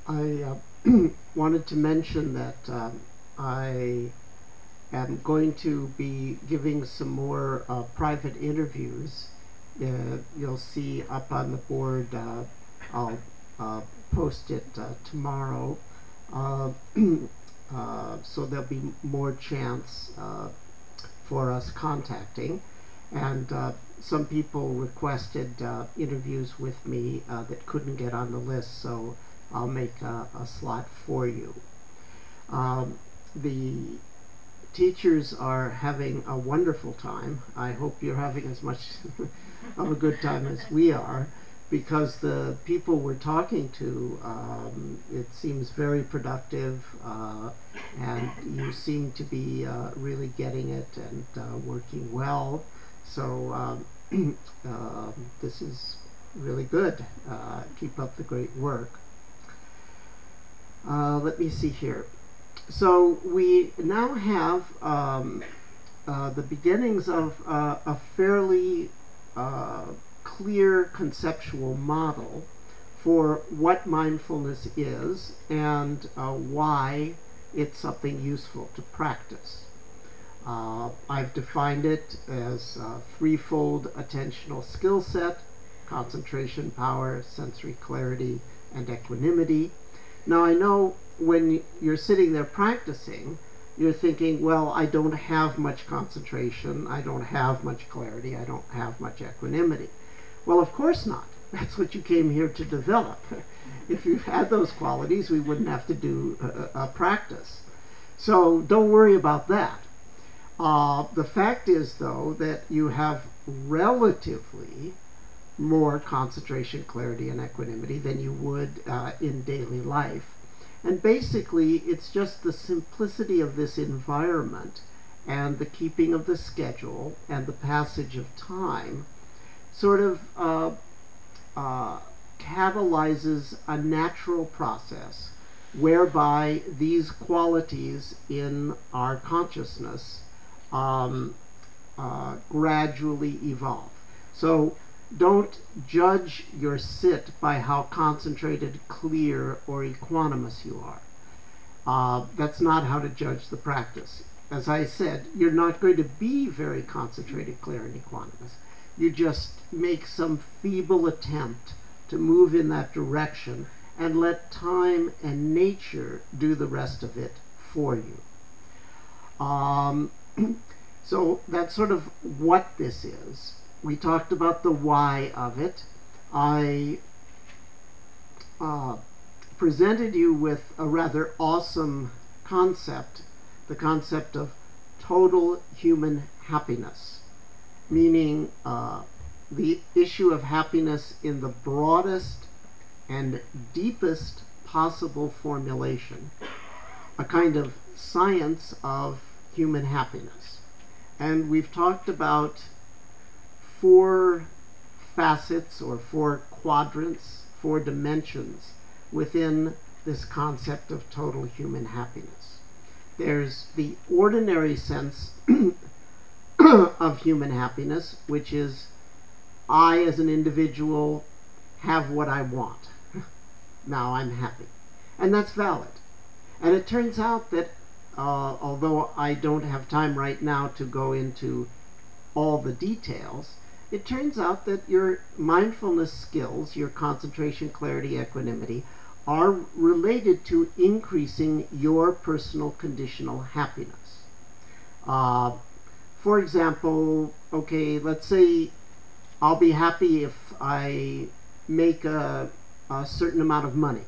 I wanted to mention that I am going to be giving some more private interviews. You'll see up on the board, I'll post it tomorrow. Uh, so there'll be more chance for us contacting. And some people requested interviews with me that couldn't get on the list, so I'll make a slot for you. The teachers are having a wonderful time. I hope you're having as much of a good time as we are, because the people we're talking to, it seems very productive, and you seem to be really getting it and working well. So this is really good. Keep up the great work. Let me see here. So we now have the beginnings of a fairly clear conceptual model for what mindfulness is and why it's something useful to practice. I've defined it as a threefold attentional skill set: concentration, power, sensory clarity, and equanimity. Now, I know when you're sitting there practicing, you're thinking, well, I don't have much concentration, I don't have much clarity, I don't have much equanimity. Well, of course not. That's what you came here to develop. If you had those qualities, we wouldn't have to do a practice. So don't worry about that. The fact is, though, that you have relatively more concentration, clarity, and equanimity than you would in daily life. And basically, it's just the simplicity of this environment and the keeping of the schedule and the passage of time sort of catalyzes a natural process whereby these qualities in our consciousness gradually evolve. So don't judge your sit by how concentrated, clear, or equanimous you are. That's not how to judge the practice. As I said, you're not going to be very concentrated, clear, and equanimous. You just make some feeble attempt to move in that direction and let time and nature do the rest of it for you. So that's sort of what this is. We talked about the why of it. I presented you with a rather awesome concept, the concept of total human happiness, meaning the issue of happiness in the broadest and deepest possible formulation, a kind of science of human happiness. And we've talked about four facets or four quadrants, four dimensions within this concept of total human happiness. There's the ordinary sense of human happiness, which is I as an individual have what I want. Now I'm happy. And that's valid. And it turns out that although I don't have time right now to go into all the details, it turns out that your mindfulness skills, your concentration, clarity, equanimity, are related to increasing your personal conditional happiness. For example, okay, let's say I'll be happy if I make a certain amount of money.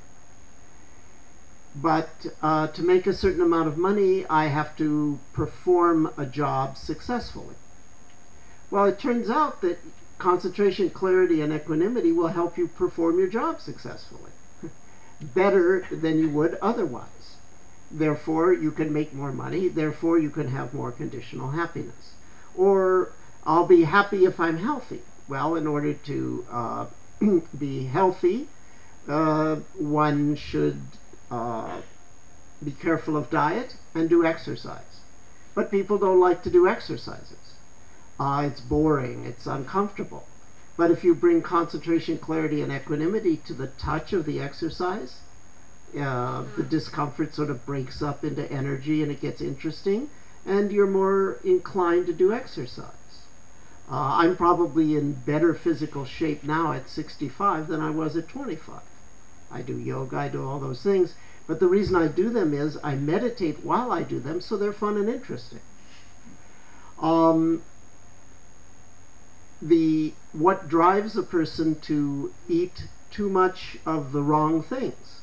But to make a certain amount of money, I have to perform a job successfully. Well, it turns out that concentration, clarity, and equanimity will help you perform your job successfully, better than you would otherwise. Therefore, you can make more money. Therefore, you can have more conditional happiness. Or, I'll be happy if I'm healthy. Well, in order to be healthy, one should be careful of diet and do exercise. But people don't like to do exercises. It's boring, it's uncomfortable. But if you bring concentration, clarity, and equanimity to the touch of the exercise, The discomfort sort of breaks up into energy and it gets interesting, and you're more inclined to do exercise. I'm probably in better physical shape now at 65 than I was at 25. I do yoga, I do all those things, but the reason I do them is I meditate while I do them, so they're fun and interesting. Um, what drives a person to eat too much of the wrong things?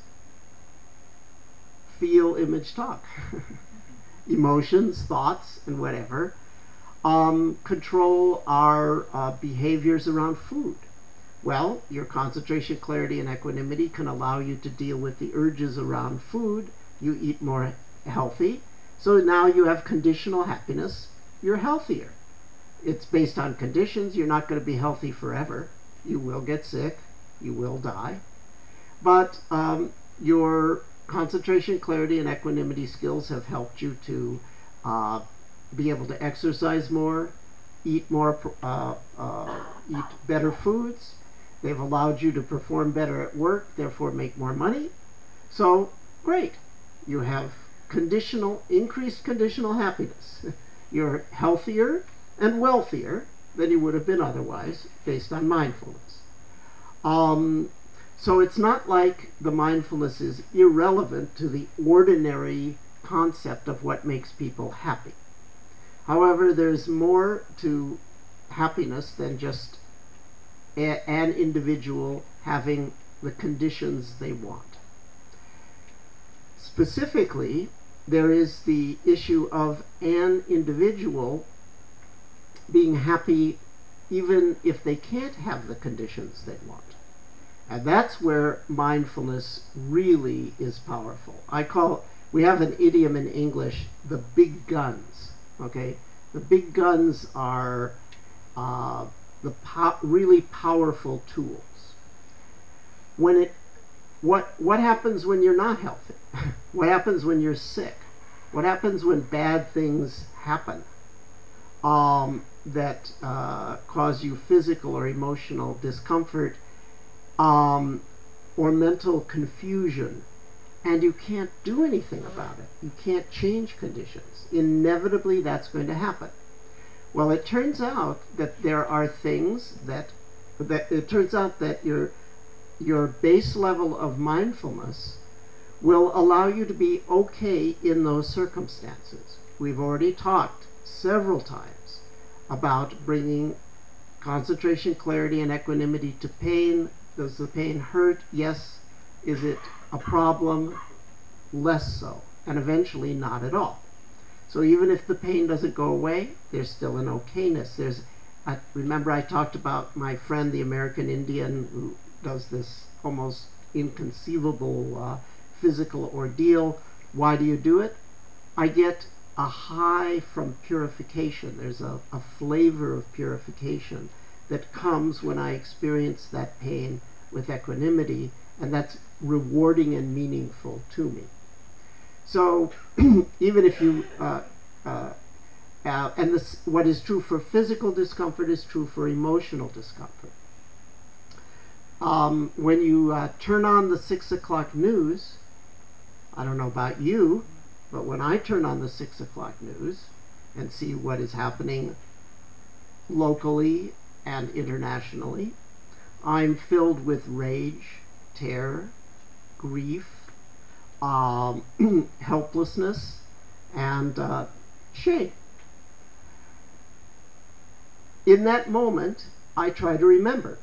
Feel, image, talk. Emotions, thoughts, and whatever control our behaviors around food. Well, your concentration, clarity, and equanimity can allow you to deal with the urges around food. You eat more healthy. So now you have conditional happiness. You're healthier. It's based on conditions. You're not going to be healthy forever. You will get sick. You will die. But your concentration, clarity, and equanimity skills have helped you to uh, be able to exercise more, eat more, eat better foods. They've allowed you to perform better at work, therefore make more money. So great, you have increased conditional happiness. You're healthier and wealthier than you would have been otherwise based on mindfulness. Um, so it's not like the mindfulness is irrelevant to the ordinary concept of what makes people happy. However, there's more to happiness than just an individual having the conditions they want. Specifically, there is the issue of an individual being happy even if they can't have the conditions they want. And that's where mindfulness really is powerful. We have an idiom in English, the big guns. Okay? The big guns are uh, really powerful tools. When it, what happens when you're not healthy? What happens when you're sick? What happens when bad things happen that cause you physical or emotional discomfort? Or mental confusion, and you can't do anything about it. You can't change conditions. Inevitably, that's going to happen. Well, it turns out that there are things that it turns out that your base level of mindfulness will allow you to be okay in those circumstances. We've already talked several times about bringing concentration, clarity, and equanimity to pain. Does the pain hurt? Yes. Is it a problem? Less so. And eventually not at all. So even if the pain doesn't go away, there's still an okayness. Remember I talked about my friend, the American Indian, who does this almost inconceivable physical ordeal. Why do you do it? I get a high from purification. There's a flavor of purification that comes when I experience that pain with equanimity, and that's rewarding and meaningful to me. So even if you and what is true for physical discomfort is true for emotional discomfort. When you turn on the 6 o'clock news, I don't know about you, but when I turn on the 6 o'clock news and see what is happening locally and internationally, I'm filled with rage, terror, grief, helplessness, and shame. In that moment, I try to remember,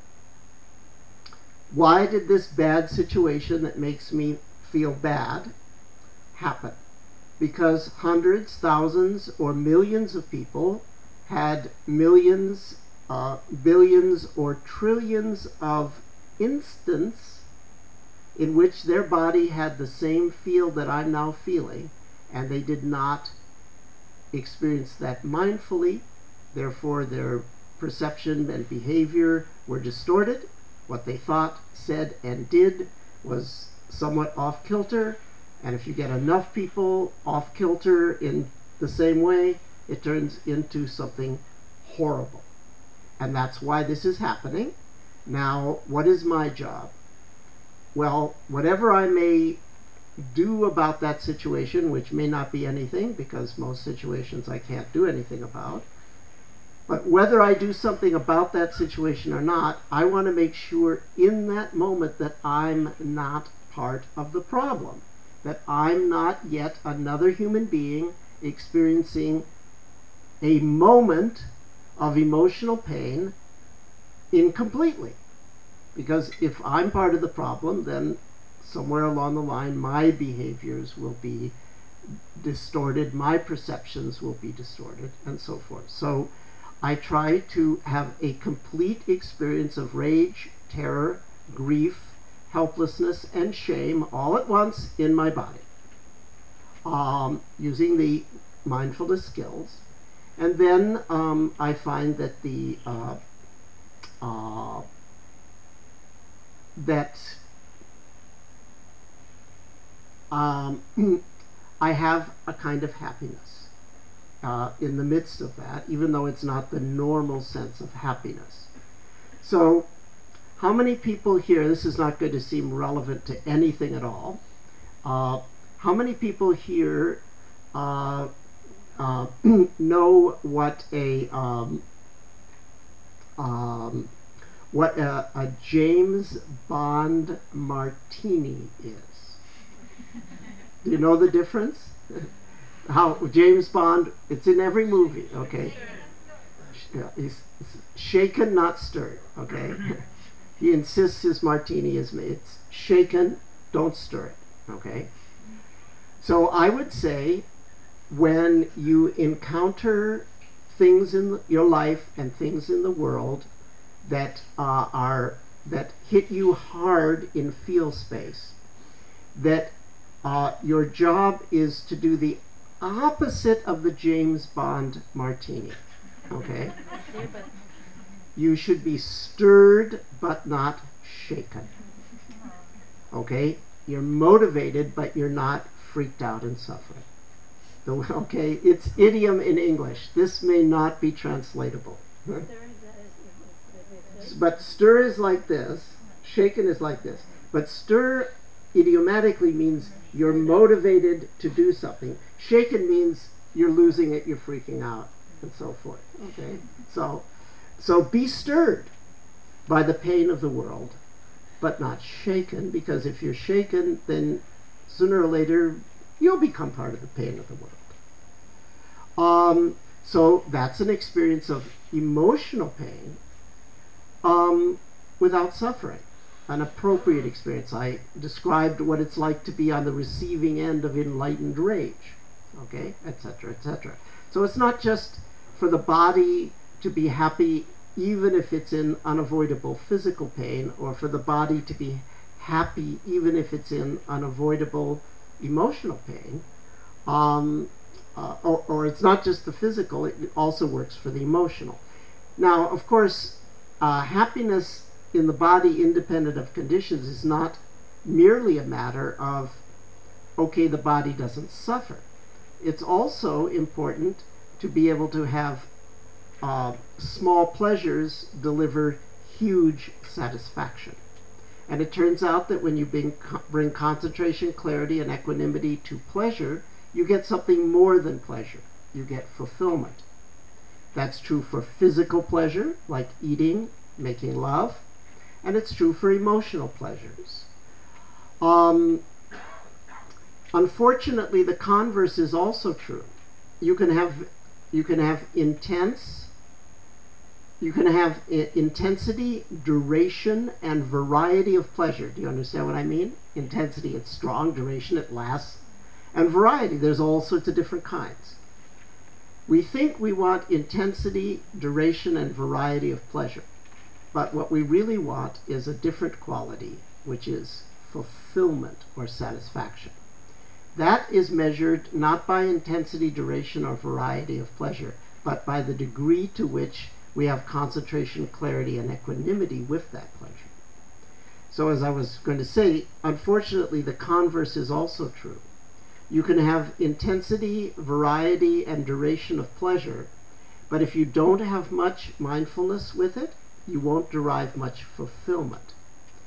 why did this bad situation that makes me feel bad happen? Because hundreds, thousands, or millions of people had millions, billions, or trillions of instants in which their body had the same feel that I'm now feeling, and they did not experience that mindfully. Therefore, their perception and behavior were distorted. What they thought, said, and did was somewhat off kilter. And if you get enough people off kilter in the same way, it turns into something horrible. And that's why this is happening. Now, what is my job? Well, whatever I may do about that situation, which may not be anything because most situations I can't do anything about. But whether I do something about that situation or not, I want to make sure in that moment that I'm not part of the problem, that I'm not yet another human being experiencing a moment of emotional pain incompletely. Because if I'm part of the problem, then somewhere along the line, my behaviors will be distorted, my perceptions will be distorted, and so forth. So I try to have a complete experience of rage, terror, grief, helplessness, and shame all at once in my body, using the mindfulness skills. And then I find that uh, that um, I have a kind of happiness in the midst of that, even though it's not the normal sense of happiness. So, how many people here, this is not going to seem relevant to anything at all, how many people here uh, know um, what a James Bond martini is? Do you know the difference? How James Bond, it's in every movie, okay? He's shaken, not stirred, okay? He insists his martini is made. It's shaken, don't stir it, okay? So I would say when you encounter things in your life and things in the world that that hit you hard in feel space, that your job is to do the opposite of the James Bond martini. Okay? You should be stirred but not shaken. Okay? You're motivated but you're not freaked out and suffering. Okay? It's idiom in English. This may not be translatable. But stir is like this, shaken is like this. But stir idiomatically means you're motivated to do something. Shaken means you're losing it, you're freaking out, and so forth. Okay? So be stirred by the pain of the world, but not shaken, because if you're shaken, then sooner or later you'll become part of the pain of the world. So that's an experience of emotional pain without suffering, an appropriate experience. I described what it's like to be on the receiving end of enlightened rage, okay, etc., etc. So it's not just for the body to be happy even if it's in unavoidable physical pain, or for the body to be happy even if it's in unavoidable emotional pain. Or it's not just the physical, it also works for the emotional. Now, of course, happiness in the body independent of conditions is not merely a matter of, okay, the body doesn't suffer. It's also important to be able to have small pleasures deliver huge satisfaction. And it turns out that when you bring concentration, clarity, and equanimity to pleasure, you get something more than pleasure. You get fulfillment. That's true for physical pleasure, like eating, making love, and it's true for emotional pleasures. Um, Unfortunately, the converse is also true. You can have intensity, duration, and variety of pleasure. Do you understand what I mean? Intensity, it's strong. Duration, it lasts. And variety, there's all sorts of different kinds. We think we want intensity, duration, and variety of pleasure. But what we really want is a different quality, which is fulfillment or satisfaction. That is measured not by intensity, duration, or variety of pleasure, but by the degree to which we have concentration, clarity, and equanimity with that pleasure. So as I was going to say, unfortunately, the converse is also true. You can have intensity, variety, and duration of pleasure, but if you don't have much mindfulness with it, you won't derive much fulfillment.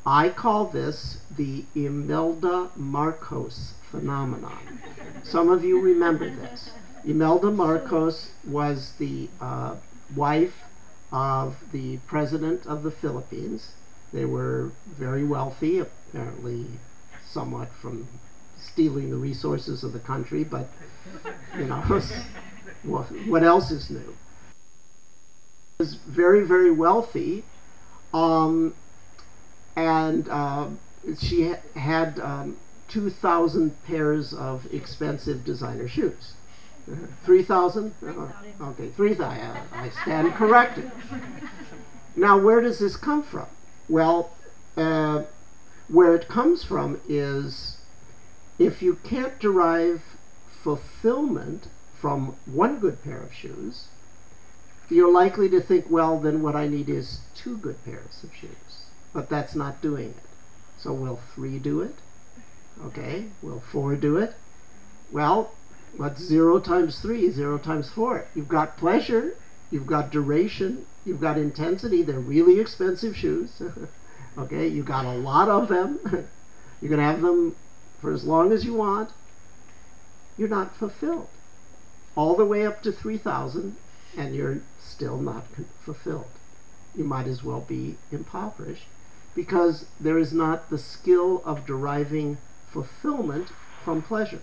I call this the Imelda Marcos phenomenon. Some of you remember this. Imelda Marcos was the wife of the president of the Philippines. They were very wealthy, apparently somewhat from stealing the resources of the country, but you know, what else is new? Was very, very wealthy, um, and she had 2,000 pairs of expensive designer shoes. 3,000? Okay, 3,000. I stand corrected. Now, where does this come from? Well, where it comes from is if you can't derive fulfillment from one good pair of shoes, you're likely to think, well, then what I need is two good pairs of shoes. But that's not doing it. So will 3 do it? Okay. Will 4 do it? Well, what's 0 times 3? 0 times 4. You've got pleasure, you've got duration, you've got intensity. They're really expensive shoes. Okay, you got a lot of them. You can have them for as long as you want. You're not fulfilled. All the way up to 3,000, and you're still not fulfilled. You might as well be impoverished because there is not the skill of deriving fulfillment from pleasure.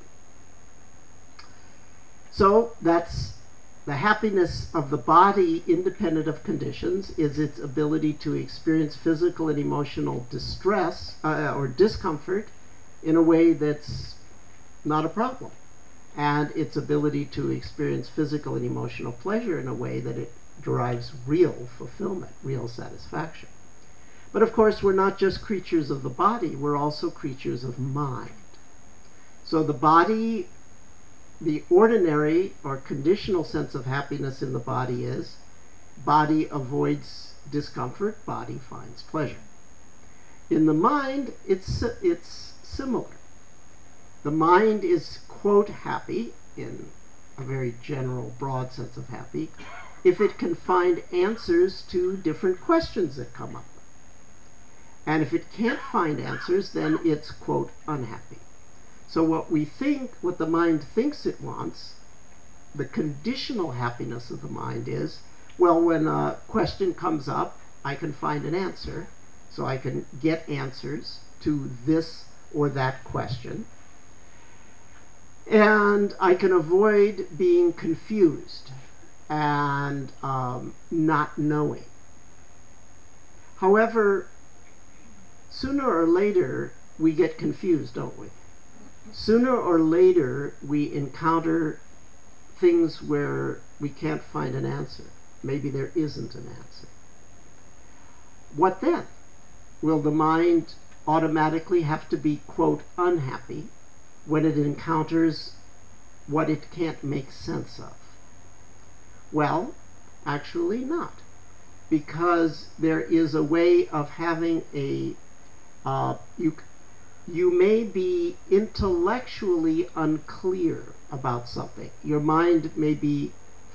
So that's the happiness of the body, independent of conditions, is its ability to experience physical and emotional distress or discomfort in a way that's not a problem, and its ability to experience physical and emotional pleasure in a way that it derives real fulfillment, real satisfaction. But of course, we're not just creatures of the body, we're also creatures of mind. So the body, the ordinary or conditional sense of happiness in the body is body avoids discomfort, body finds pleasure. In the mind, it's similar. The mind is, quote, happy, in a very general, broad sense of happy, if it can find answers to different questions that come up. And if it can't find answers, then it's, quote, unhappy. So what the mind thinks it wants, the conditional happiness of the mind is, well, when a question comes up, I can find an answer, so I can get answers to this or that question, and I can avoid being confused and not knowing. However, sooner or later, we get confused, don't we? Sooner or later, we encounter things where we can't find an answer. Maybe there isn't an answer. What then? Will the mind automatically have to be, quote, unhappy when it encounters what it can't make sense of? Well, actually not. Because there is a way of having you may be intellectually unclear about something. Your mind may be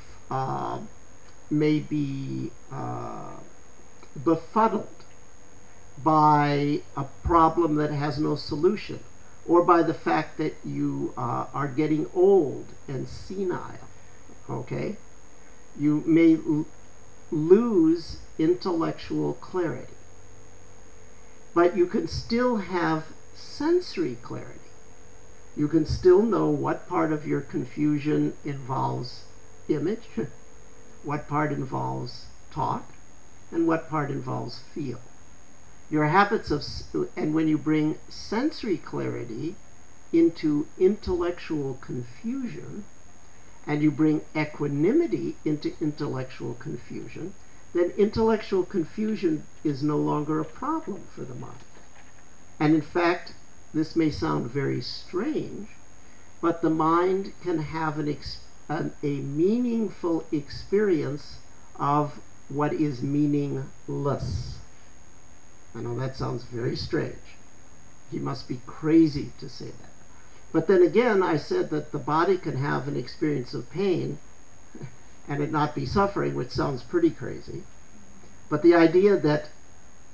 befuddled by a problem that has no solution, or by the fact that you are getting old and senile. Okay, you may lose intellectual clarity, but you can still have sensory clarity. You can still know what part of your confusion involves image, what part involves talk, and what part involves feel. Your habits and when you bring sensory clarity into intellectual confusion, and you bring equanimity into intellectual confusion, then intellectual confusion is no longer a problem for the mind. And in fact, this may sound very strange, but the mind can have a meaningful experience of what is meaningless. I know that sounds very strange. He must be crazy to say that. But then again, I said that the body can have an experience of pain and it not be suffering, which sounds pretty crazy. But the idea that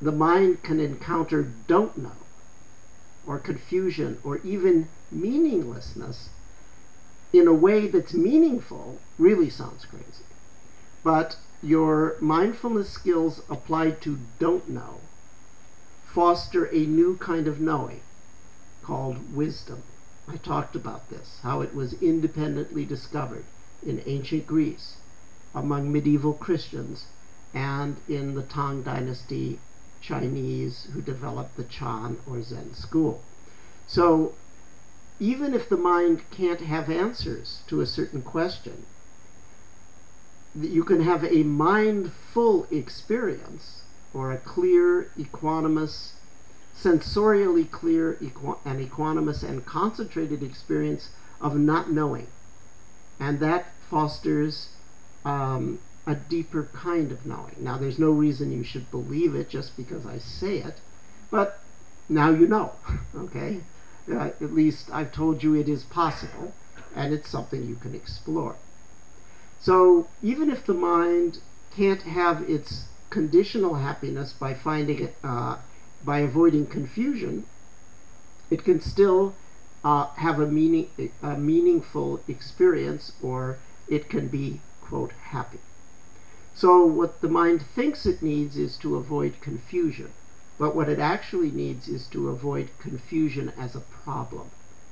the mind can encounter don't know or confusion or even meaninglessness in a way that's meaningful really sounds crazy. But your mindfulness skills applied to don't know foster a new kind of knowing called wisdom. I talked about this, how it was independently discovered in ancient Greece, among medieval Christians, and in the Tang Dynasty Chinese who developed the Chan or Zen school. So even if the mind can't have answers to a certain question, you can have a mindful experience or a clear, equanimous, sensorially clear and equanimous and concentrated experience of not knowing. And that fosters a deeper kind of knowing. Now, there's no reason you should believe it just because I say it, but now you know, okay? At least I've told you it is possible, and it's something you can explore. So even if the mind can't have its conditional happiness by finding it, by avoiding confusion, it can still have a meaningful experience, or it can be, quote, happy. So what the mind thinks it needs is to avoid confusion, but what it actually needs is to avoid confusion as a problem.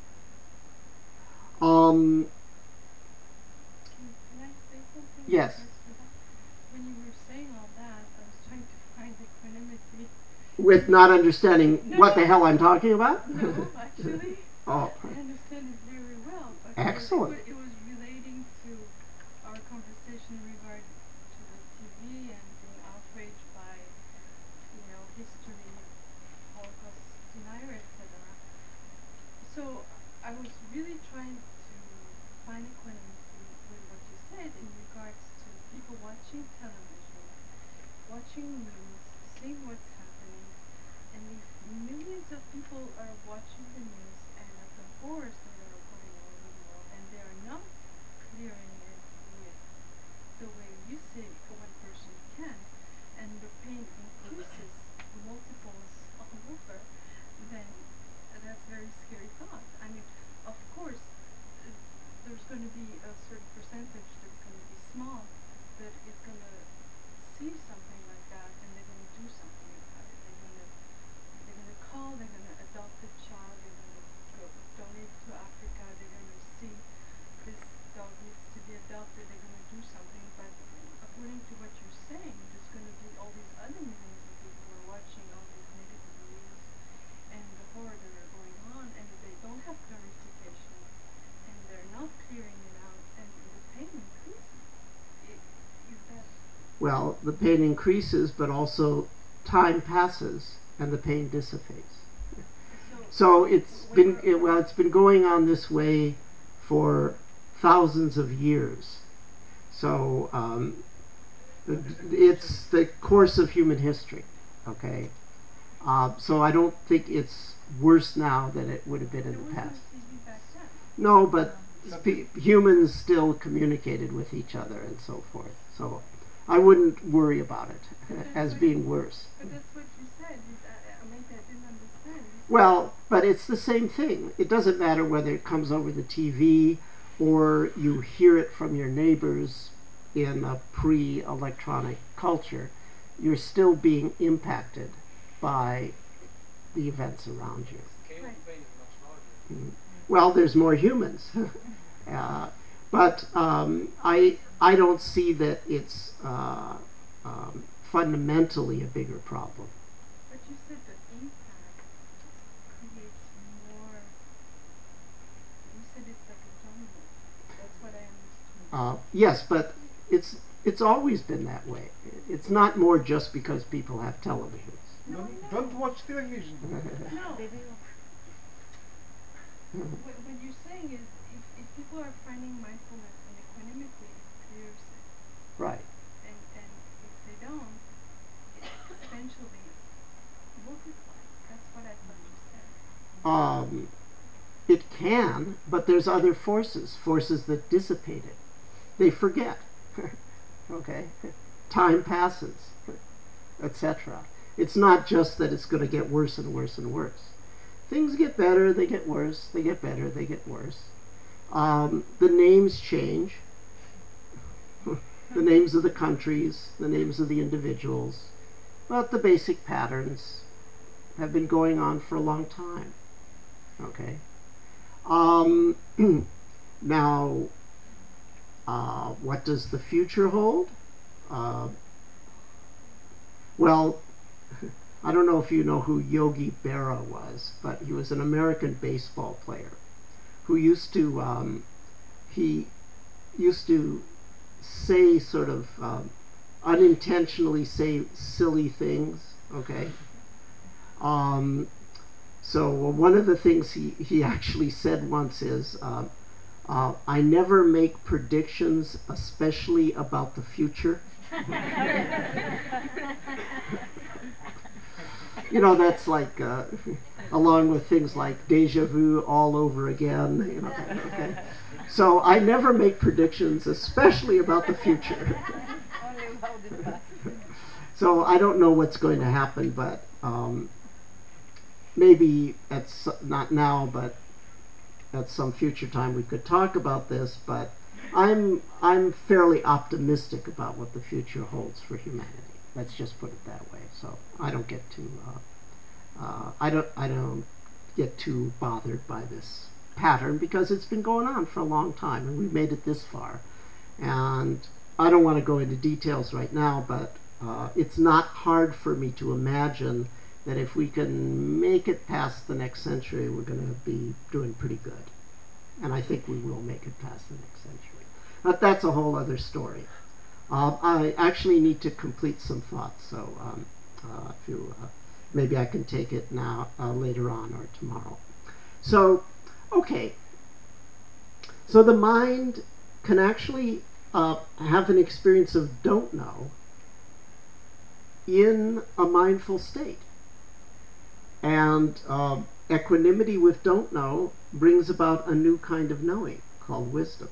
Can I say something? Yes. When you were saying all that, I was trying to find equanimity. With not understanding No, what the no. hell I'm talking about? No, actually, Oh, I understand it very well. But excellent. it was relating to our conversation in regard to the TV and being outraged by, history, Holocaust denier, etc. So I was really trying to find equanimity with what you said in regards to people watching television, watching news, seeing what's happening, and if millions of people are watching the news and of the horrors that are going on in the world, and they are not clearing it with the way you say one person can, and the pain increases multiples all over, then that's a very scary thought. I mean, of course, uh, there's going to be a certain percentage that's going to be small that is going to see something like that and they're going to do something about it. They're going to call. They're going to adopt a child. They're going to go donate to Africa. They're going to see this dog needs to be adopted. They're going to do something. But according to what you're saying, there's going to be all these other millions of people who are watching all these negative news and the horror that are going on, and they don't have clarification, and they're not clearing it out, and the pain increases. Is that Well, the pain increases, but also time passes and the pain dissipates. so? So it's When been you're it's been going on this way for thousands of years. So it's the course of human history. Okay, so I don't think it's worse now than it would have been in there the was no past. TV back then. No, but humans still communicated with each other and so forth. So I wouldn't worry about it But that's as what being worse. but that's what you said. Maybe I didn't understand. You said Well, but it's the same thing. It doesn't matter whether it comes over the TV or you hear it from your neighbors in a pre electronic culture. You're still being impacted by the events around you. Scale right. of pain is much larger. Well, there's more humans. But I don't see that it's fundamentally a bigger problem. But you said the impact creates more. You said it's like a domino effect. That's what I understood. Yes, but it's always been that way. It's not more just because people have televisions. No, I Don't know. watch television. No. What you're saying is if people are finding mindfulness and equanimity, it clears it. Right. And if they don't, it eventually multiplies. That's what I thought you said. Um, it can, but there's other forces that dissipate it. They forget. Okay, time passes, etc. It's not just that it's going to get worse and worse and worse. Things get better, they get worse, they get better, they get worse. The names change. The names of the countries, the names of the individuals, but the basic patterns have been going on for a long time. Okay. Um, Now, what does the future hold? Uh, well, I don't know if you know who Yogi Berra was, but he was an American baseball player who he used to say sort of unintentionally say silly things. Okay. Um, so one of the things he actually said once is, I never make predictions, especially about the future. You know, that's like, along with things like deja vu all over again. You know, okay. So I never make predictions, especially about the future. Only about the past. So I don't know what's going to happen, but maybe not now, but at some future time we could talk about this. But I'm fairly optimistic about what the future holds for humanity. Let's just put it that way. So I don't get too I don't get too bothered by this pattern because it's been going on for a long time and we've made it this far. And I don't want to go into details right now, but it's not hard for me to imagine that if we can make it past the next century, we're going to be doing pretty good. And I think we will make it past the next century. But that's a whole other story. I actually need to complete some thoughts, so if you, maybe I can take it now, later on, or tomorrow. So, okay. So the mind can actually have an experience of don't know in a mindful state. And equanimity with don't know brings about a new kind of knowing called wisdom.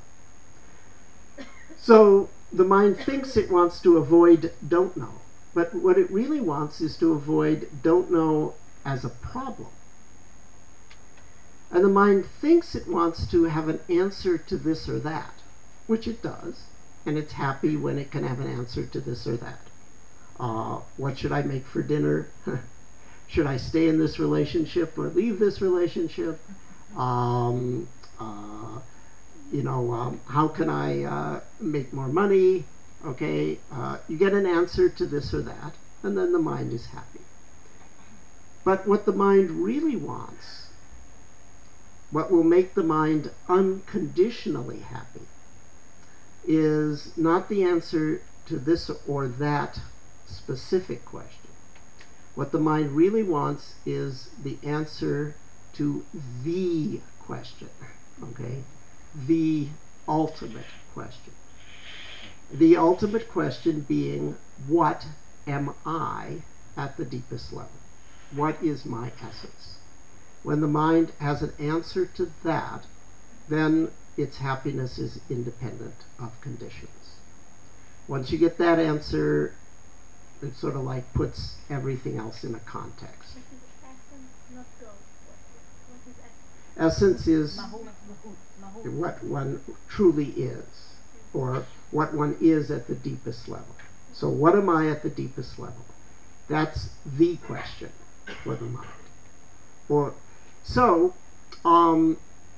So the mind thinks it wants to avoid don't know, but what it really wants is to avoid don't know as a problem. And the mind thinks it wants to have an answer to this or that, which it does, and it's happy when it can have an answer to this or that. What should I make for dinner? Should I stay in this relationship or leave this relationship? Um, uh, how can I make more money? Okay, you get an answer to this or that, and then the mind is happy. But what the mind really wants, what will make the mind unconditionally happy, is not the answer to this or that specific question. What the mind really wants is the answer to the question, okay? The ultimate question. The ultimate question being, what am I at the deepest level? What is my essence? When the mind has an answer to that, then its happiness is independent of conditions. Once you get that answer, it sort of like puts everything else in a context. This is essence, not ghost. What is essence? Essence is Mahut. what one truly is, or what one is at the deepest level. So, what am I at the deepest level? That's the question for the mind. Or so, um,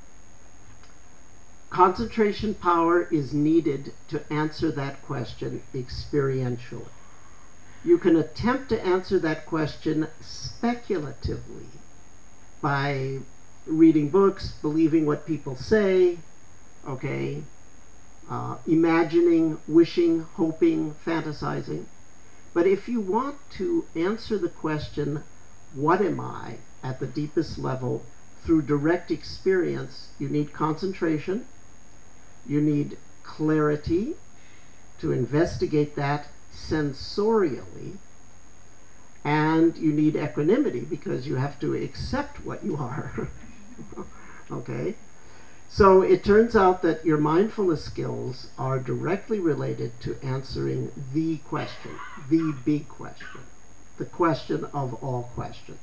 concentration power is needed to answer that question experientially. You can attempt to answer that question speculatively by reading books, believing what people say, okay, imagining, wishing, hoping, fantasizing. But if you want to answer the question, what am I at the deepest level, through direct experience, you need concentration, you need clarity to investigate that sensorially, and you need equanimity because you have to accept what you are. Okay? So it turns out that your mindfulness skills are directly related to answering the question, the big question. the question of all questions.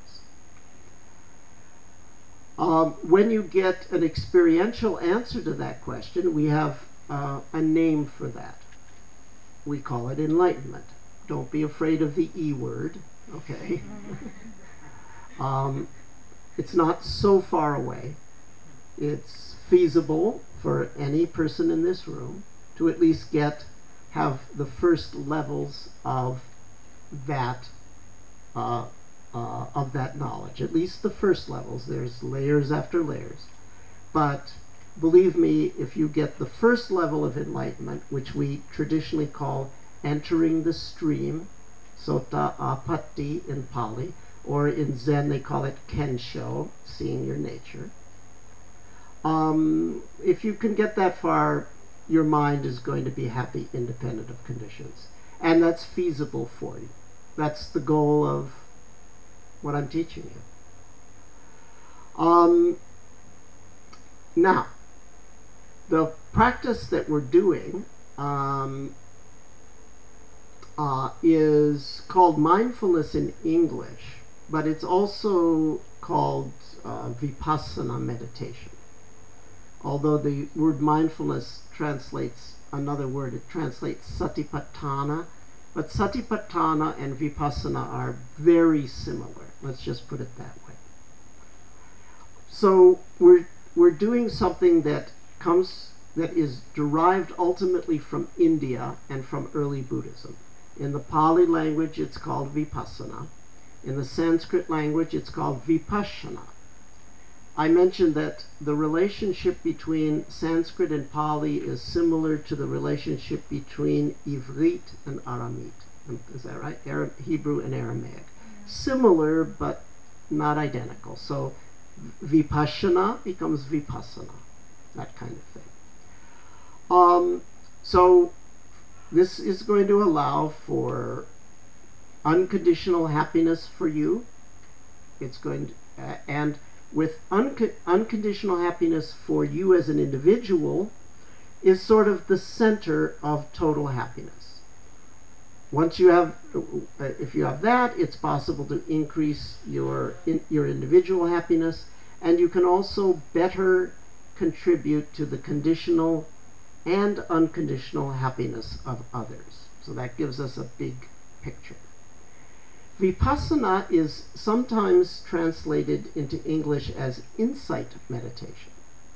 When you get an experiential answer to that question, we have a name for that. We call it enlightenment. Don't be afraid of the E word, okay? It's not so far away. It's feasible for any person in this room to at least have the first levels of that knowledge. At least the first levels. There's layers after layers. But believe me, if you get the first level of enlightenment, which we traditionally call entering the stream, sota apatti in Pali, or in Zen they call it kensho, seeing your nature. If you can get that far, your mind is going to be happy independent of conditions. And that's feasible for you. That's the goal of what I'm teaching you. Now, the practice that we're doing is called mindfulness in English, but it's also called vipassana meditation. Although the word mindfulness translates another word, it translates satipatthana, but satipatthana and vipassana are very similar. Let's just put it that way. So we're doing something that is derived ultimately from India and from early Buddhism. In the Pali language, it's called vipassana. In the Sanskrit language, it's called vipassana. I mentioned that the relationship between Sanskrit and Pali is similar to the relationship between Ivrit and Aramite. Is that right? Hebrew and Aramaic. Similar, but not identical. So vipassana becomes vipassana, that kind of thing. So this is going to allow for unconditional happiness for you. It's going to, and with unconditional happiness for you as an individual is sort of the center of total happiness. Once you have, if you have that, it's possible to increase your individual happiness, and you can also better contribute to the conditional and unconditional happiness of others. So that gives us a big picture. Vipassana is sometimes translated into English as insight meditation.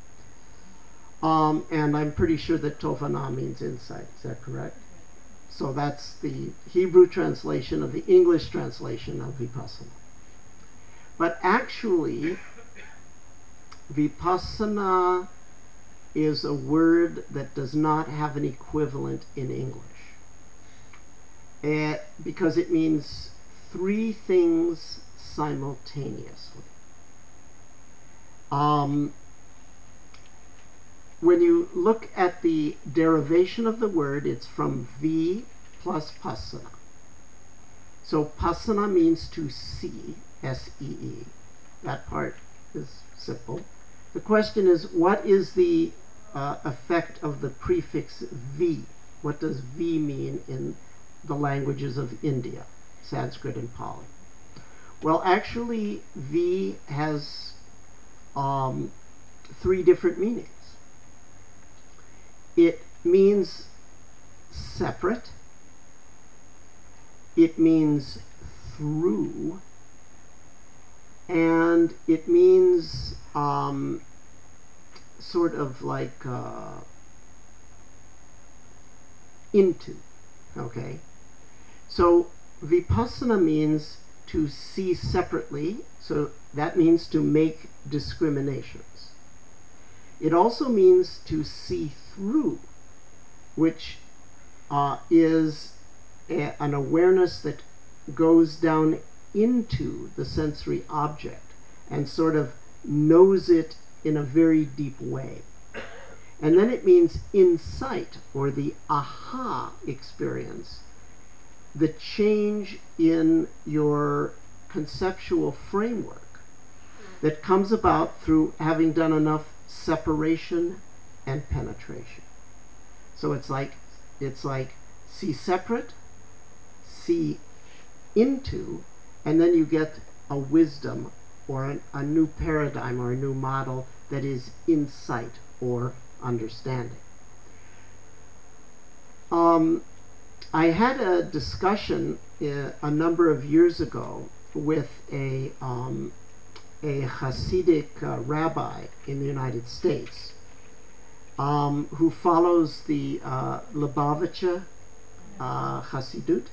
And I'm pretty sure that Tofana means insight. Is that correct? So that's the Hebrew translation of the English translation of Vipassana. But actually, Vipassana is a word that does not have an equivalent in English. Because it means three things simultaneously. When you look at the derivation of the word, it's from V plus passana. So passana means to see, S-E-E. That part is simple. The question is, what is the effect of the prefix V? What does V mean in the languages of India, Sanskrit and Pali? Well, actually, V has three different meanings. It means separate. It means through. And it means sort of like into. Okay? So vipassana means to see separately. So that means to make discriminations. It also means to see through, which is an awareness that goes down into the sensory object and sort of knows it in a very deep way. And then it means insight, or the aha experience, the change in your conceptual framework that comes about through having done enough separation and penetration. So it's like see separate, see into, and then you get a wisdom or a new paradigm or a new model that is insight or understanding. I had a discussion a number of years ago with a Hasidic rabbi in the United States who follows the Lubavitcher Hasidut.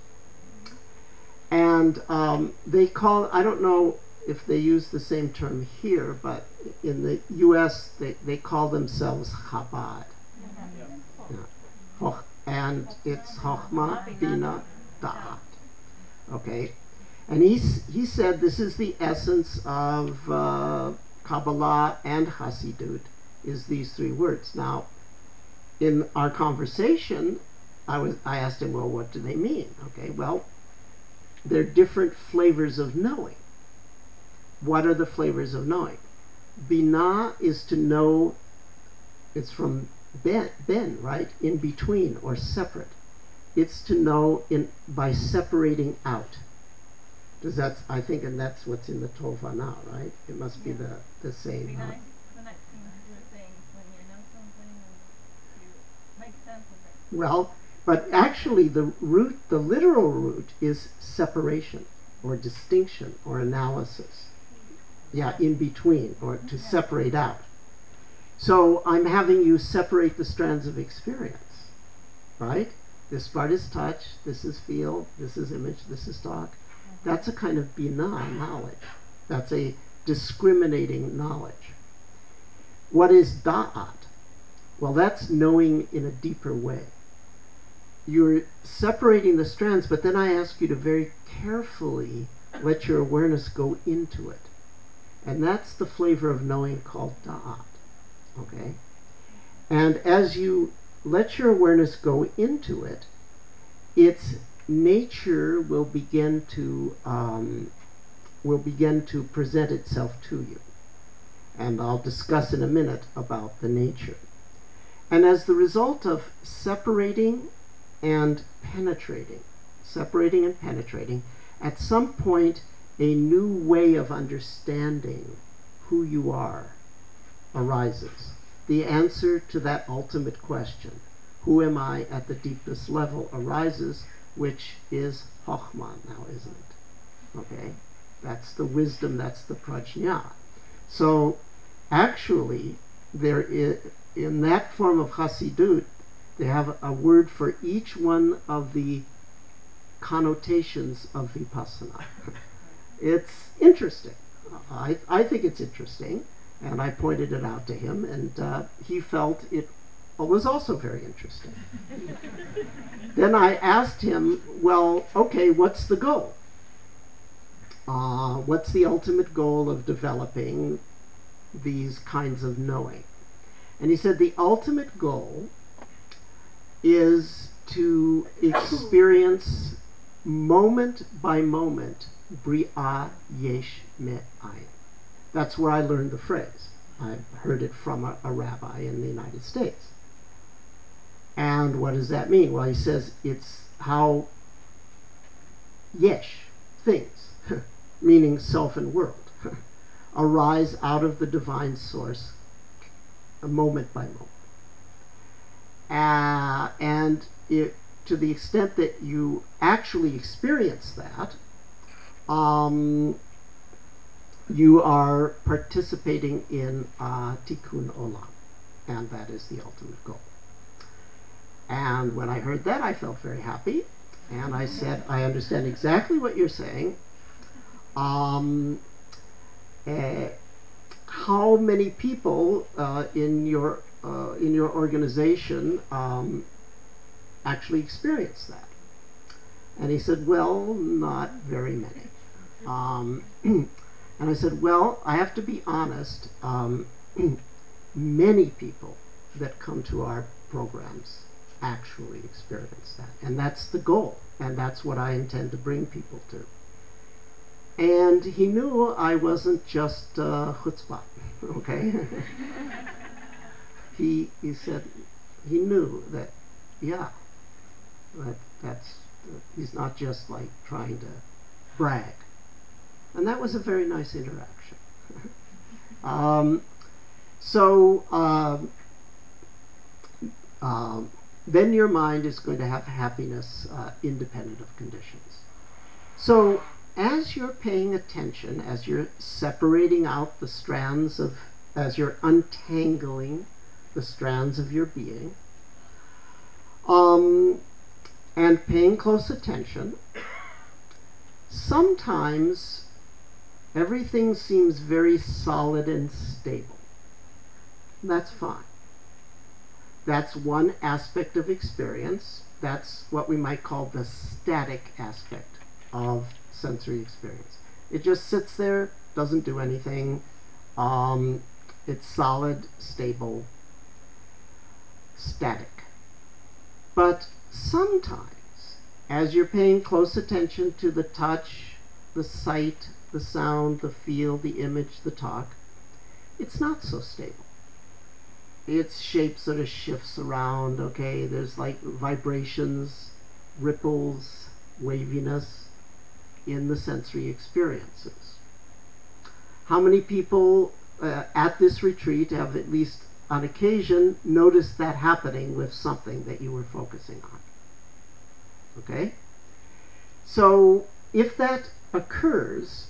And they call, I don't know if they use the same term here, but in the US they call themselves Chabad. Yeah. And it's Chochmah, Bina, Da'at. Okay? And he said this is the essence of Kabbalah and Hasidut, is these three words. Now, in our conversation, I asked him, well, what do they mean? Okay, well, they're different flavors of knowing. What are the flavors of knowing? Binah is to know, it's from ben, right? In between or separate. It's to know by separating out. Does that, I think, and that's what's in the Tova now, right? It must be the same. Binah is connecting two things when you know something and you make sense of it. Well, but actually the literal root is separation or distinction or analysis. Yeah, in between or to separate out. So I'm having you separate the strands of experience, right? This part is touch, this is feel, this is image, this is talk. That's a kind of binah knowledge. That's a discriminating knowledge. What is da'at? Well, that's knowing in a deeper way. You're separating the strands, but then I ask you to very carefully let your awareness go into it. And that's the flavor of knowing called da'at. Okay? And as you let your awareness go into it, its nature will begin to present itself to you. And I'll discuss in a minute about the nature. And as the result of separating and penetrating, at some point a new way of understanding who you are arises. The answer to that ultimate question, who am I at the deepest level, arises, which is Chochmah now, isn't it? Okay? That's the wisdom, that's the prajna. So actually, there is, in that form of Hasidut, they have a word for each one of the connotations of Vipassana. It's interesting. I think it's interesting, and I pointed it out to him, and he felt it was also very interesting. Then I asked him, well, okay, what's the goal? What's the ultimate goal of developing these kinds of knowing? And he said the ultimate goal is to experience moment by moment Bri'ah Yesh Me'ayin. That's where I learned the phrase. I heard it from a rabbi in the United States. And what does that mean? Well, he says it's how yesh, things, meaning self and world, arise out of the divine source moment by moment. And to the extent that you actually experience that, you are participating in Tikkun Olam, and that is the ultimate goal. And when I heard that, I felt very happy, and I said, I understand exactly what you're saying. How many people in your organization actually experience that? And he said, well, not very many. And I said, well, I have to be honest. Many people that come to our programs actually experience that. And that's the goal. And that's what I intend to bring people to. And he knew I wasn't just chutzpah, okay? He said, he knew that, yeah, that's he's not just like trying to brag. And that was a very nice interaction. um, so then your mind is going to have happiness independent of conditions. So as you're paying attention, as you're separating out the strands of, as you're untangling the strands of your being, um, and paying close attention, sometimes everything seems very solid and stable. That's fine. That's one aspect of experience. That's what we might call the static aspect of sensory experience. It just sits there, doesn't do anything. Um, it's solid, stable, static. But sometimes, as you're paying close attention to the touch, the sight, the sound, the feel, the image, the talk, it's not so stable. Its shape sort of shifts around, okay? There's like vibrations, ripples, waviness in the sensory experiences. How many people at this retreat have, at least on occasion, noticed that happening with something that you were focusing on? Okay? So if that occurs,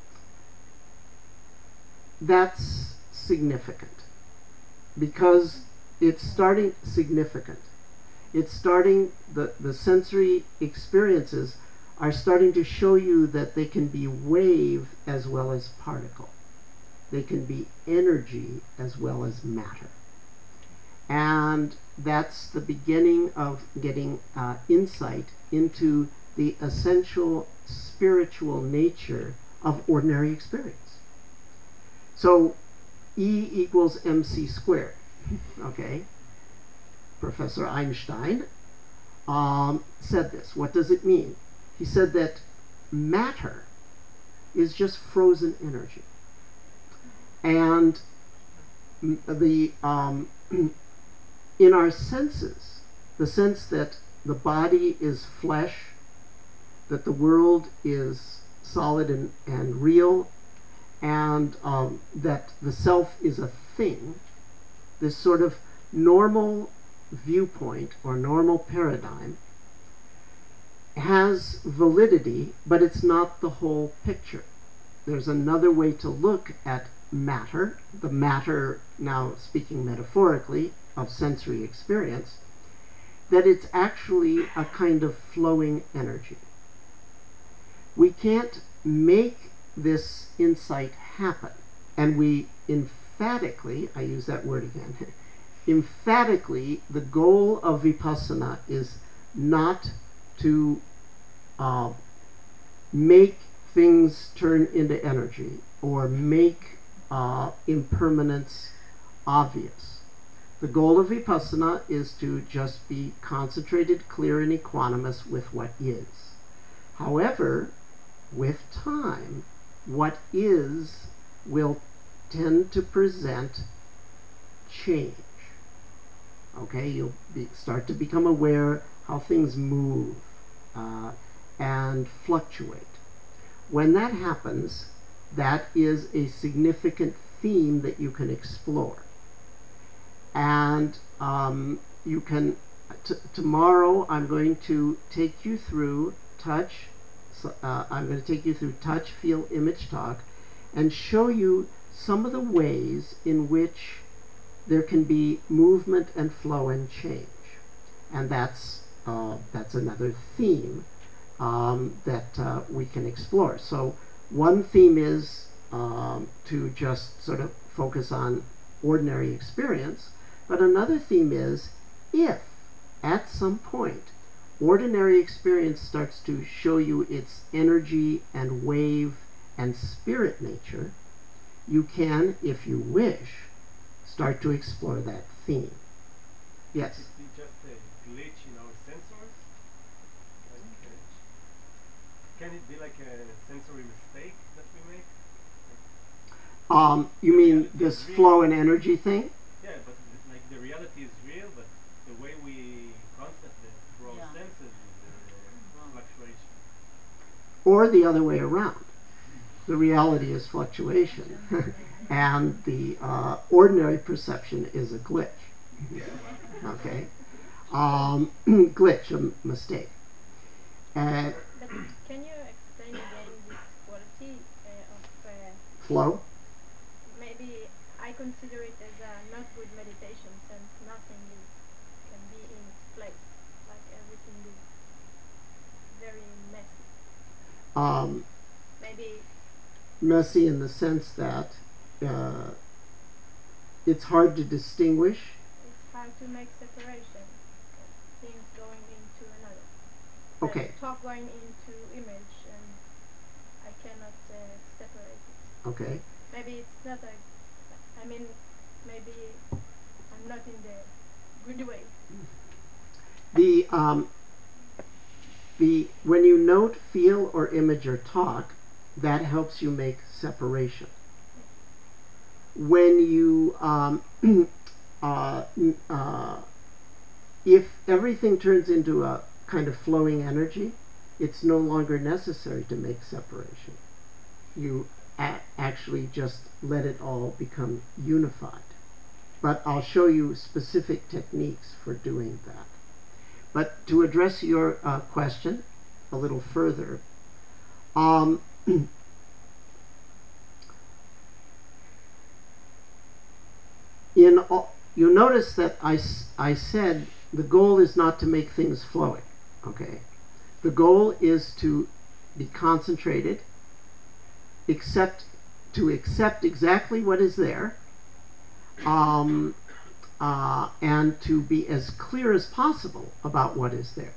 that's significant because it's starting significant. It's starting, the sensory experiences are starting to show you that they can be wave as well as particle. They can be energy as well as matter. And that's the beginning of getting insight into the essential spiritual nature of ordinary experience. So E equals mc squared. Okay? Professor Einstein said this. What does it mean? He said that matter is just frozen energy. And the in our senses, the sense that the body is flesh, that the world is solid and real, and that the self is a thing, this sort of normal viewpoint or normal paradigm has validity, but it's not the whole picture. There's another way to look at matter, the matter, now speaking metaphorically, of sensory experience, that it's actually a kind of flowing energy. We can't make this insight happen, and we emphatically, I use that word again, emphatically, the goal of vipassana is not to uh, make things turn into energy or make impermanence obvious. The goal of vipassana is to just be concentrated, clear, and equanimous with what is. However, with time, what is will tend to present change. Okay, you'll start to become aware how things move and fluctuate. When that happens, that is a significant theme that you can explore. And you can, tomorrow I'm going to take you through touch. I'm going to take you through touch, feel, image, talk, and show you some of the ways in which there can be movement and flow and change. And that's another theme that we can explore. So one theme is to just sort of focus on ordinary experience, but another theme is if at some point ordinary experience starts to show you its energy and wave and spirit nature, you can, if you wish, start to explore that theme. Yes? Is it just a glitch in our sensors? Like, can it be like a sensory mistake that we make? You The mean reality this is real. flow and energy thing? Yeah, but like the reality is real, but the way we concept that through our Yeah. senses is Wrong. fluctuation. or the other way around. The reality is fluctuation, and the ordinary perception is a glitch. Okay, glitch, a mistake. Uh, But can you explain again this quality of flow. maybe I consider it as a not good meditation since nothing is can be in its place, like everything is very messy. Um, Maybe Messy in the sense that uh, it's hard to distinguish. it's hard to make separation of things going into another. Like Okay, talk going into image, and I cannot separate it. okay. Maybe it's not a. I mean, maybe I'm not in the good way. The when you note, feel, or image or talk, that helps you make separation. Yes. When you uh, uh, if everything turns into a kind of flowing energy, it's no longer necessary to make separation. You actually just let it all become unified. But I'll show you specific techniques for doing that. But to address your question a little further, um, you notice that I said the goal is not to make things flowing. Okay, the goal is to be concentrated, accept accept exactly what is there, um, and to be as clear as possible about what is there.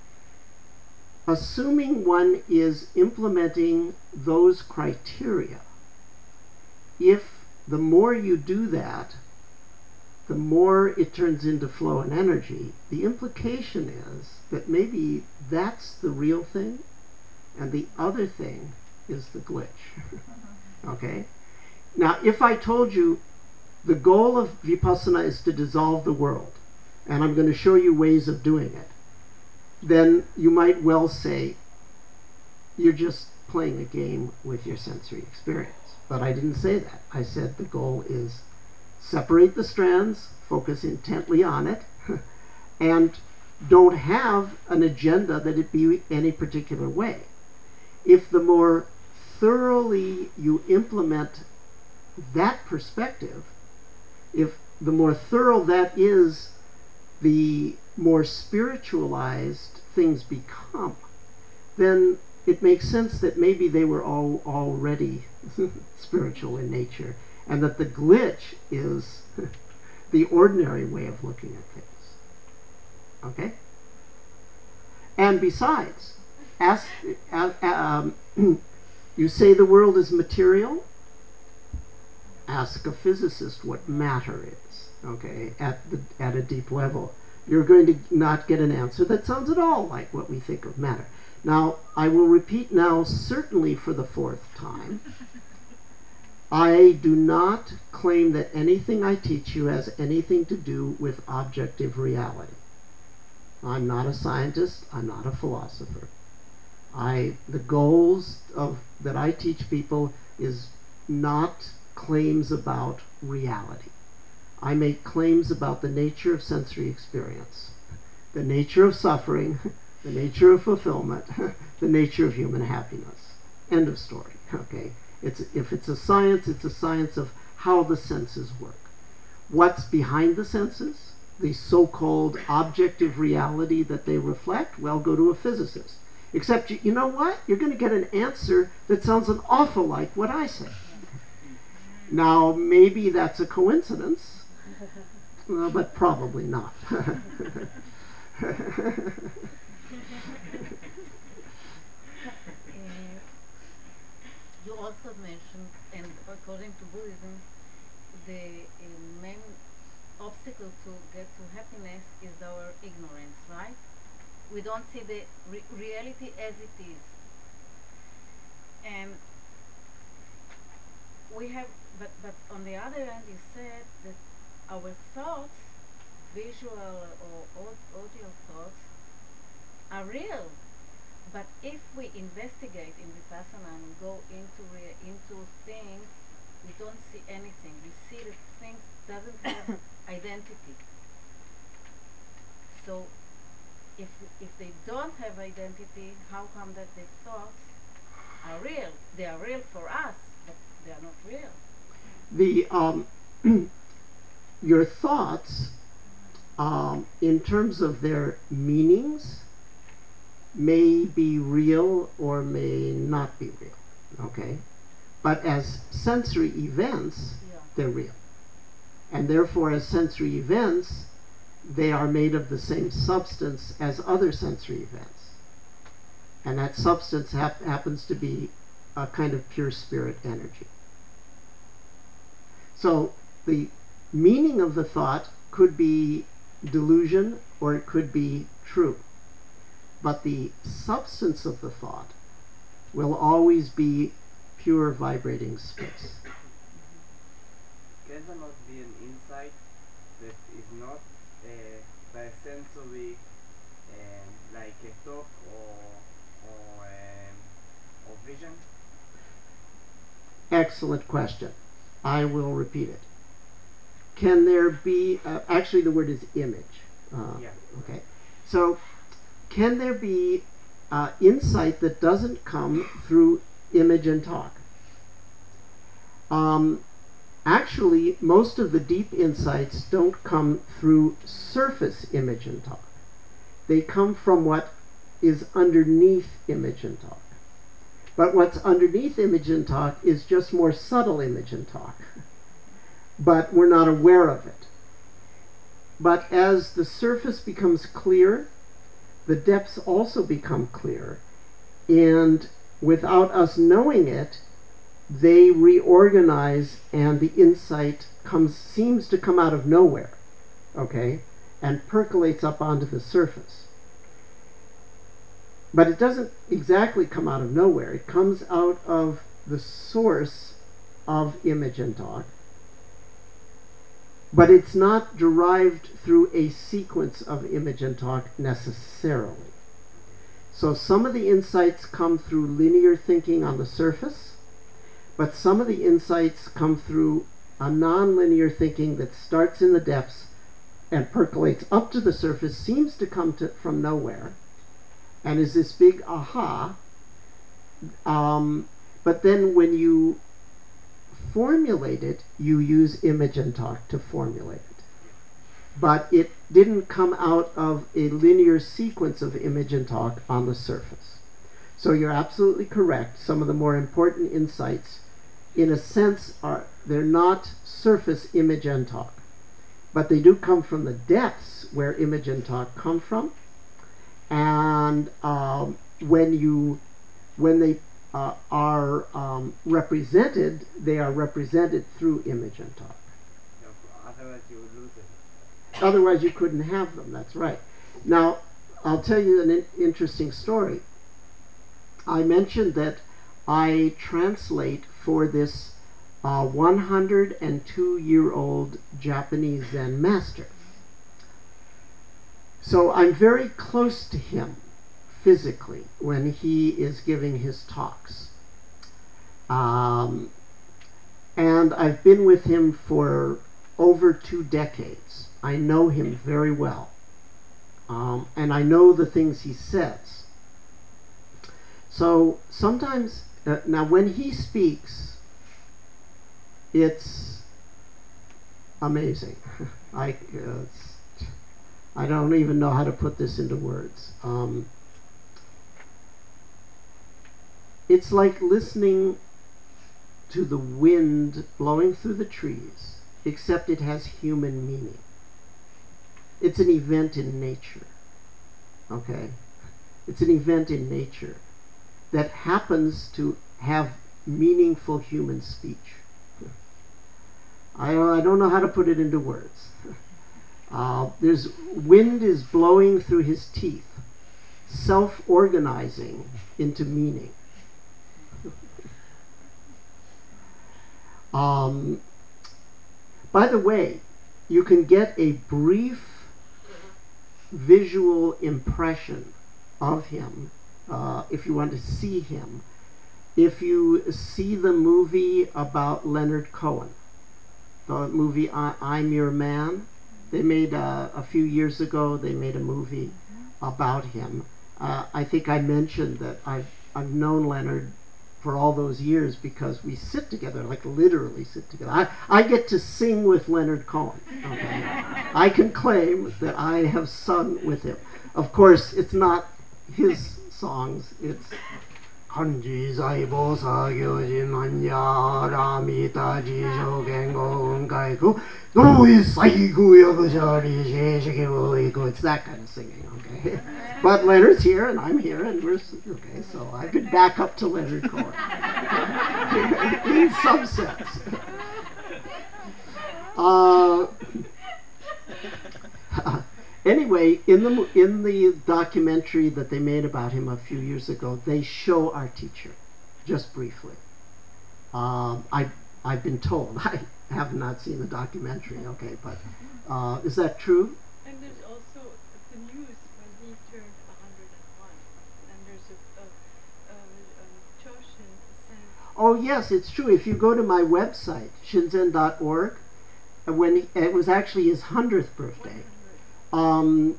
Assuming one is implementing those criteria, if the more you do that, the more it turns into flow and energy, the implication is that maybe that's the real thing and the other thing is the glitch. Okay? Now, if I told you the goal of Vipassana is to dissolve the world, and I'm going to show you ways of doing it, then you might well say, you're just playing a game with your sensory experience. But I didn't say that. I said the goal is separate the strands, focus intently on it, and don't have an agenda that it be any particular way. If the more thoroughly you implement that perspective, if the more thorough that is, the more spiritualized things become, then it makes sense that maybe they were all already spiritual in nature, and that the glitch is the ordinary way of looking at things. Okay? And besides, ask, you say the world is material. Ask a physicist what matter is. Okay, at a deep level, you're going to not get an answer that sounds at all like what we think of matter. Now, I will repeat now, certainly for the fourth time, I do not claim that anything I teach you has anything to do with objective reality. I'm not a scientist. I'm not a philosopher. The goals of that I teach people is not claims about reality. I make claims about the nature of sensory experience, the nature of suffering, the nature of fulfillment, the nature of human happiness. End of story. Okay? If it's a science of how the senses work. What's behind the senses? The so-called objective reality that they reflect? Well, go to a physicist. Except, you know what? You're going to get an answer that sounds an awful like what I say. Now, maybe that's a coincidence, but probably not. You also mentioned, and according to Buddhism, the main obstacle to get to happiness is our ignorance, right? We don't see the reality as it is. And we have, but on the other hand, you said that our thoughts, visual or audio thoughts, are real. But if we investigate in Vipassana and we go into things, we don't see anything. We see that things doesn't have identity. So if they don't have identity, how come that the thoughts are real? They are real for us, but they are not real. The your thoughts, in terms of their meanings, may be real or may not be real. Okay, but as sensory events, Yeah. they're real, and therefore, as sensory events, they are made of the same substance as other sensory events, and that substance happens to be a kind of pure spirit energy. So the meaning of the thought could be delusion or it could be true. But the substance of the thought will always be pure vibrating space. Can there not be an insight that is not by a sensory, like a talk or vision? Excellent question. I will repeat it. Can there be, actually, the word is image. Yeah. Okay. So, can there be insight that doesn't come through image and talk? Um, Actually, most of the deep insights don't come through surface image and talk. They come from what is underneath image and talk. But what's underneath image and talk is just more subtle image and talk. But we're not aware of it. But as the surface becomes clear, the depths also become clear. And without us knowing it, they reorganize and the insight seems to come out of nowhere, okay, and percolates up onto the surface. But it doesn't exactly come out of nowhere. It comes out of the source of image and talk, but it's not derived through a sequence of image and talk necessarily. So some of the insights come through linear thinking on the surface, but some of the insights come through a nonlinear thinking that starts in the depths and percolates up to the surface, seems to come from nowhere, and is this big aha. But then when you formulate it, you use image and talk to formulate it. But it didn't come out of a linear sequence of image and talk on the surface. So you're absolutely correct. Some of the more important insights, in a sense, they're not surface image and talk, but they do come from the depths where image and talk come from. And when they are represented, they are represented through image and talk. Yeah, otherwise you would lose it. Otherwise, you couldn't have them. That's right. Now, I'll tell you an interesting story. I mentioned that I translate for this 102-year-old Japanese Zen master. So I'm very close to him physically when he is giving his talks. And I've been with him for over 2 decades. I know him very well. And I know the things he says. So sometimes, now when he speaks, it's amazing. I don't even know how to put this into words. It's like listening to the wind blowing through the trees, except it has human meaning. It's an event in nature. Okay? It's an event in nature that happens to have meaningful human speech. I don't know how to put it into words. There's wind is blowing through his teeth, self-organizing into meaning. By the way, you can get a brief visual impression of him if you want to see him. If you see the movie about Leonard Cohen, the movie I'm Your Man, they made a few years ago. They made a movie about him. I think I mentioned that I've known Leonard for all those years because we sit together, like literally sit together. I get to sing with Leonard Cohen. Okay, I can claim that I have sung with him. Of course, it's not his songs. It's 漢字細胞作業人なんやらみた自称言語雲海空どうい最高役者に正式を行く It's that kind of singing, okay? But Leonard's here and I'm here and we're okay, so I could back up to Leonard Cohen in some sense. Uh, anyway, in the documentary that they made about him a few years ago, they show our teacher, just briefly. I've been told. I have not seen the documentary. Okay, but is that true? And there's also the news when he turned 101, and there's Choshin sent. Oh yes, it's true. If you go to my website shinzen.org, when it was actually his 100th birthday. 100.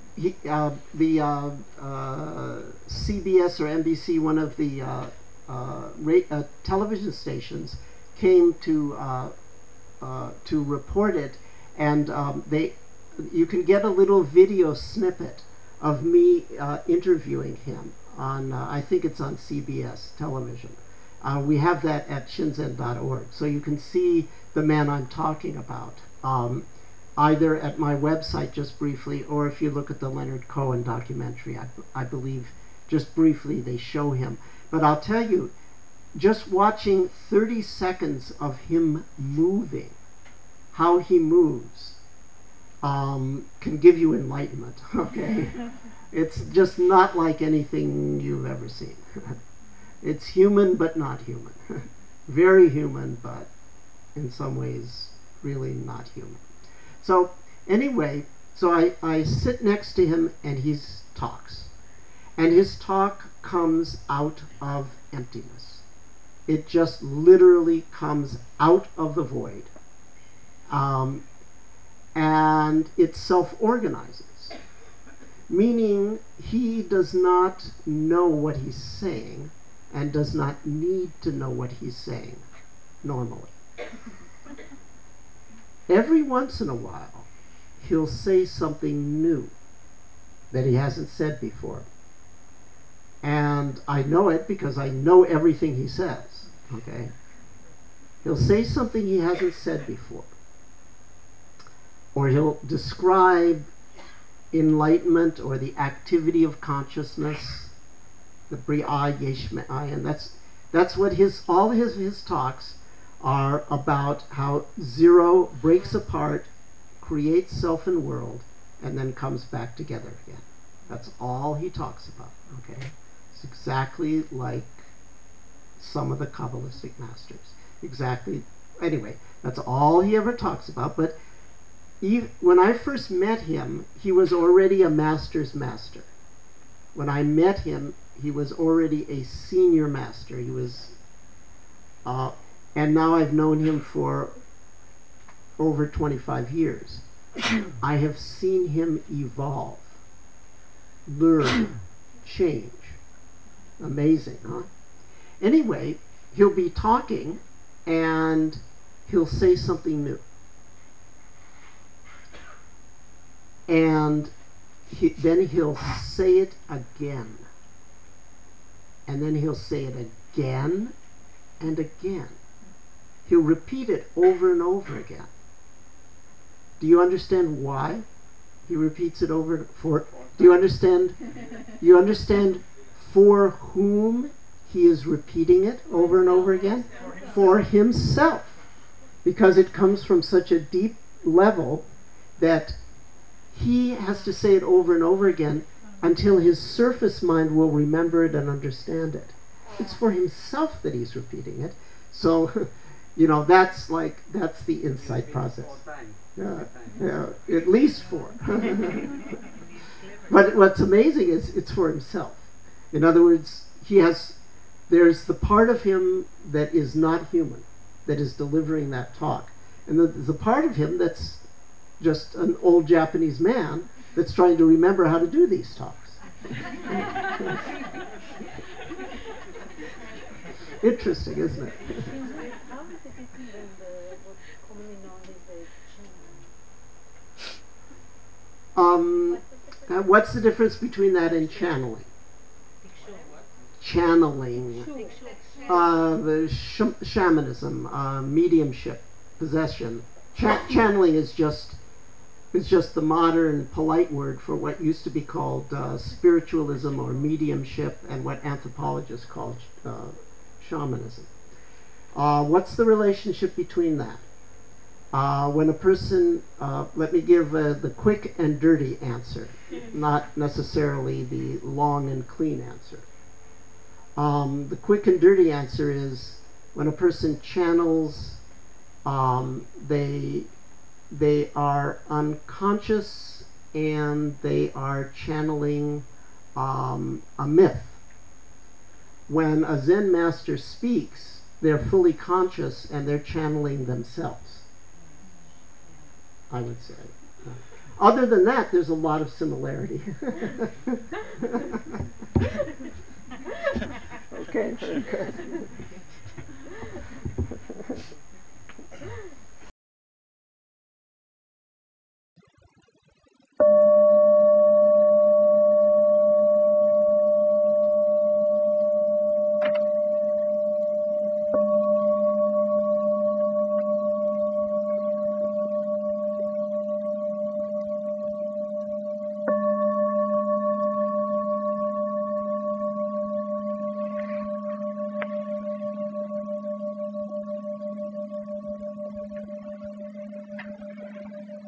CBS or NBC, one of the television stations, came to report it, and you can get a little video snippet of me interviewing him on I think it's on CBS television. We have that at shinzen.org, so you can see the man I'm talking about. Either at my website just briefly, or if you look at the Leonard Cohen documentary, I believe just briefly they show him. But I'll tell you, just watching 30 seconds of him moving, how he moves, can give you enlightenment, okay? It's just not like anything you've ever seen. It's human, but not human. Very human, but in some ways really not human. So anyway, so I sit next to him and he talks. And his talk comes out of emptiness. It just literally comes out of the void. And it self-organizes, meaning he does not know what he's saying and does not need to know what he's saying normally. Every once in a while, he'll say something new that he hasn't said before. And I know it because I know everything he says, okay? He'll say something he hasn't said before. Or he'll describe enlightenment or the activity of consciousness, the Bri'ah Yesh Me'ayin. That's what all his talks are about, how zero breaks apart, creates self and world, and then comes back together again. That's all he talks about, okay? It's exactly like some of the Kabbalistic masters. Exactly. Anyway, that's all he ever talks about. But when I first met him, he was already a master's master. When I met him, he was already a senior master. He was, and now I've known him for over 25 years. I have seen him evolve, learn, change. Amazing, huh? Anyway, he'll be talking and he'll say something new. And then he'll say it again. And then he'll say it again and again. He'll repeat it over and over again. Do you understand why he repeats it over for? Do you understand? You understand for whom he is repeating it over and over again? For himself. Because it comes from such a deep level that he has to say it over and over again until his surface mind will remember it and understand it. It's for himself that he's repeating it. So, that's the insight process. 4 times. At least 4. But what's amazing is it's for himself. In other words, there's the part of him that is not human, that is delivering that talk. And there's a part of him that's just an old Japanese man that's trying to remember how to do these talks. Interesting, isn't it? How is it different than what's commonly known as a channeling? What's the difference between that and channeling? Channeling, shamanism, mediumship, possession. Channeling is just the modern polite word for what used to be called spiritualism or mediumship, and what anthropologists call shamanism. What's the relationship between that? When a person, let me give the quick and dirty answer, not necessarily the long and clean answer. The quick and dirty answer is when a person channels, they are unconscious and they are channeling a myth. When a Zen master speaks, they're fully conscious and they're channeling themselves, I would say. Other than that, there's a lot of similarity. Okay, very good.